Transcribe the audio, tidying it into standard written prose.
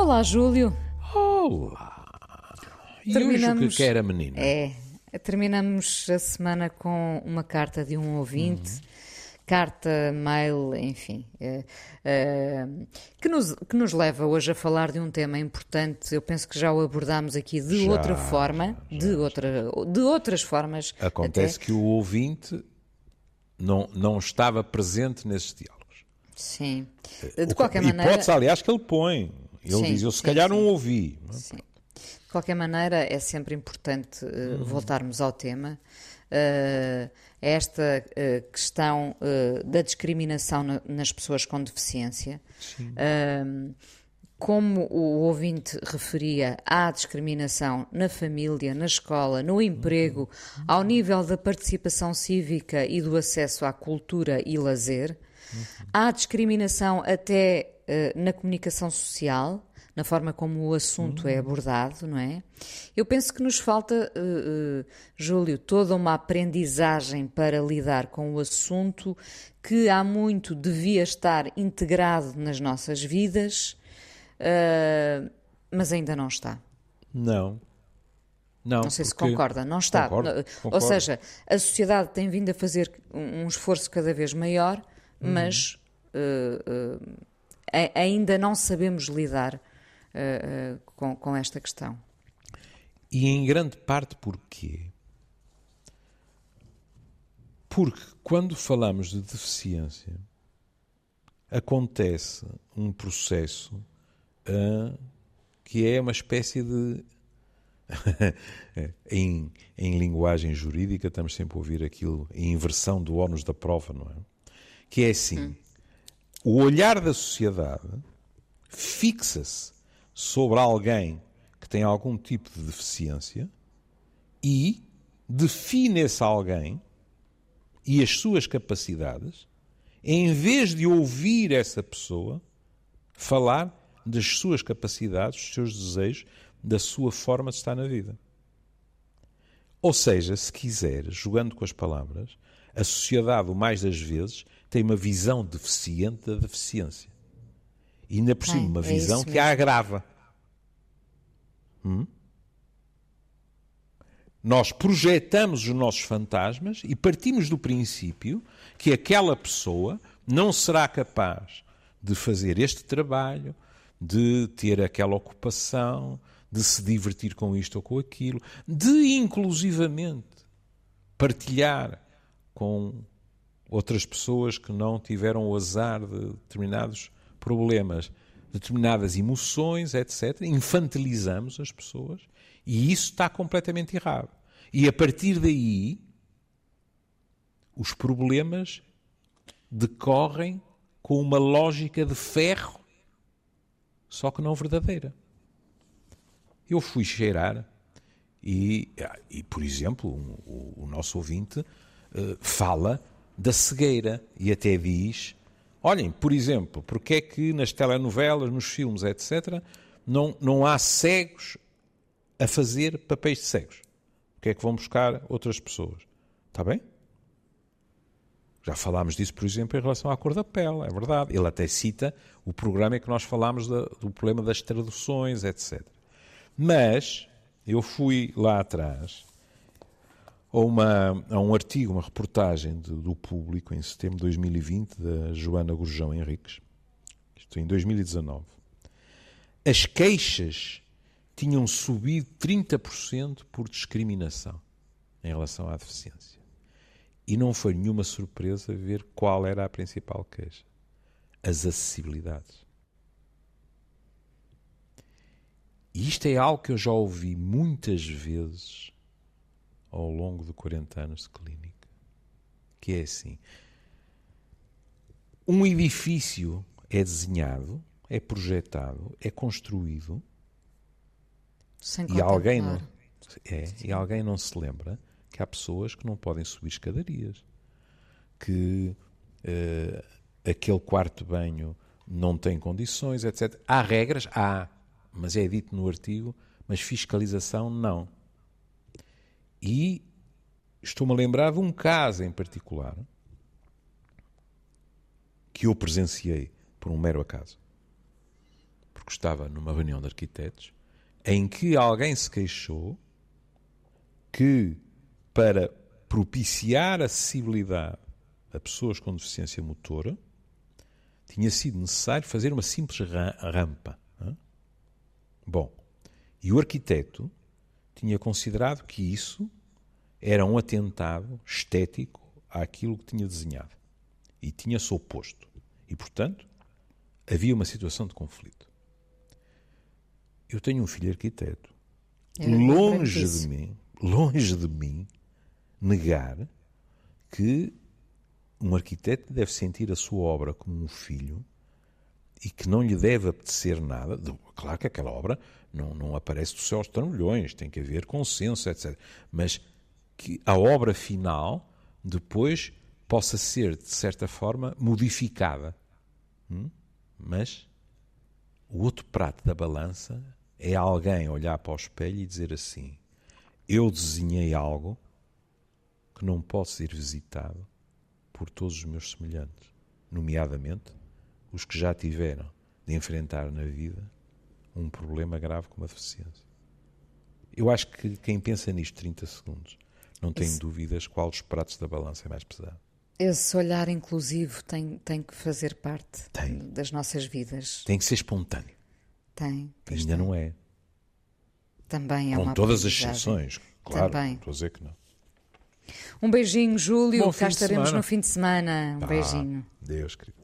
Olá, Júlio. Olá! E hoje o que quer a menina? Terminamos a semana com uma carta de um ouvinte, carta, mail, enfim, que nos leva hoje a falar de um tema importante. Eu penso que já o abordámos aqui de outra forma, de outras formas. Acontece até. que o ouvinte não estava presente nesses diálogos. Sim. De qualquer maneira... Hipótese, aliás, que ele põe. Ele diz, eu se calhar não ouvi. Sim. De qualquer maneira, é sempre importante voltarmos ao tema. Esta questão da discriminação nas pessoas com deficiência. Como o ouvinte referia, há discriminação na família, na escola, no emprego, ao nível da participação cívica e do acesso à cultura e lazer. Há discriminação até na comunicação social, na forma como o assunto é abordado, não é? Eu penso que nos falta, Júlio, toda uma aprendizagem para lidar com o assunto que há muito devia estar integrado nas nossas vidas, mas ainda não está. Não sei se concorda, não está. Concordo. Ou seja, a sociedade tem vindo a fazer um esforço cada vez maior, mas ainda não sabemos lidar com esta questão. E em grande parte porquê? Porque quando falamos de deficiência, acontece um processo que é uma espécie de... em linguagem jurídica estamos sempre a ouvir aquilo, em inversão do ónus da prova, não é? Que é assim, o olhar da sociedade fixa-se sobre alguém que tem algum tipo de deficiência e define esse alguém e as suas capacidades, em vez de ouvir essa pessoa falar das suas capacidades, dos seus desejos, da sua forma de estar na vida. Ou seja, se quiser, jogando com as palavras, a sociedade, o mais das vezes, tem uma visão deficiente da deficiência. E ainda por cima, uma visão que a agrava. Nós projetamos os nossos fantasmas e partimos do princípio que aquela pessoa não será capaz de fazer este trabalho, de ter aquela ocupação, de se divertir com isto ou com aquilo, de inclusivamente partilhar com outras pessoas que não tiveram o azar de determinados problemas, determinadas emoções, etc. Infantilizamos as pessoas e isso está completamente errado. E a partir daí, os problemas decorrem com uma lógica de ferro, só que não verdadeira. Eu fui cheirar e por exemplo, o nosso ouvinte fala da cegueira e até diz, olhem, por exemplo, porque é que nas telenovelas, nos filmes, etc., não há cegos a fazer papéis de cegos? Porque é que vão buscar outras pessoas? Está bem? Já falámos disso, por exemplo, em relação à cor da pele, é verdade. Ele até cita o programa em que nós falámos do problema das traduções, etc. Mas eu fui lá atrás a um artigo, uma reportagem do Público, em setembro de 2020, da Joana Gurjão Henriques, isto em 2019. As queixas tinham subido 30% por discriminação em relação à deficiência. E não foi nenhuma surpresa ver qual era a principal queixa. As acessibilidades. E isto é algo que eu já ouvi muitas vezes ao longo de 40 anos de clínica. Que é assim. Um edifício é desenhado, é projetado, é construído e alguém não se lembra que há pessoas que não podem subir escadarias, que aquele quarto de banho não tem condições, etc. Há regras? Há, mas é dito no artigo, mas fiscalização não. E estou-me a lembrar de um caso em particular que eu presenciei por um mero acaso. porque estava numa reunião de arquitetos, em que alguém se queixou que, para propiciar acessibilidade a pessoas com deficiência motora, tinha sido necessário fazer uma simples rampa. Bom, e o arquiteto tinha considerado que isso era um atentado estético àquilo que tinha desenhado. E tinha-se oposto. E, portanto, havia uma situação de conflito. Eu tenho um filho arquiteto. Longe de mim, negar que um arquiteto deve sentir a sua obra como um filho e que não lhe deve apetecer nada. Claro que aquela obra não aparece do céu aos trambolhões, tem que haver consenso, etc. Mas que a obra final depois possa ser, de certa forma, modificada. Mas o outro prato da balança é alguém olhar para o espelho e dizer assim: eu desenhei algo que não pode ser visitado por todos os meus semelhantes, nomeadamente os que já tiveram de enfrentar na vida um problema grave como a deficiência. Eu acho que quem pensa nisto 30 segundos não tem dúvidas qual dos pratos da balança é mais pesado. Esse olhar inclusivo tem que fazer parte das nossas vidas. Tem que ser espontâneo. Ainda não é. Também é com uma todas as exceções, claro, também. Estou a dizer que não. Um beijinho, Júlio. Bom Cá estaremos no fim de semana. Um beijinho. Deus, querido.